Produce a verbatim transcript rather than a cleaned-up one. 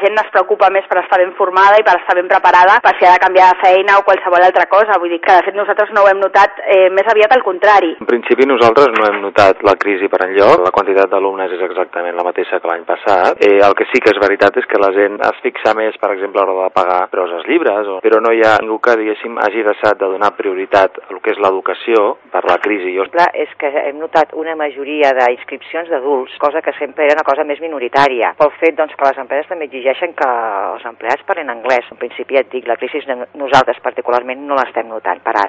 gent es preocupa més per estar ben formada i per estar ben preparada per si ha de canviar de feina o qualsevol altra cosa. Vull dir que de fet nosaltres no ho hem notat, eh, més aviat al contrari. En principi nosaltres no hem notat la crisi per enlloc, la quantitat d'alumnes és exactament la mateixa que l'any passat. Eh, el que sí que és veritat és que la gent es fixa més, per exemple, a l'hora de pagar preus als llibres, o... però no hi ha ningú que, diguéssim, hagi deixat de donar prioritat al que és l'educació per la crisi. Jo... Clar, és que hem notat una majoria d'inscripcions d'adults, cosa que sempre era una cosa més minoritària, pel fet doncs, que les empreses també exigeixen que els empleats parlin anglès. En principi, ja et dic, la crisi nosaltres particularment no l'estem notant per ara.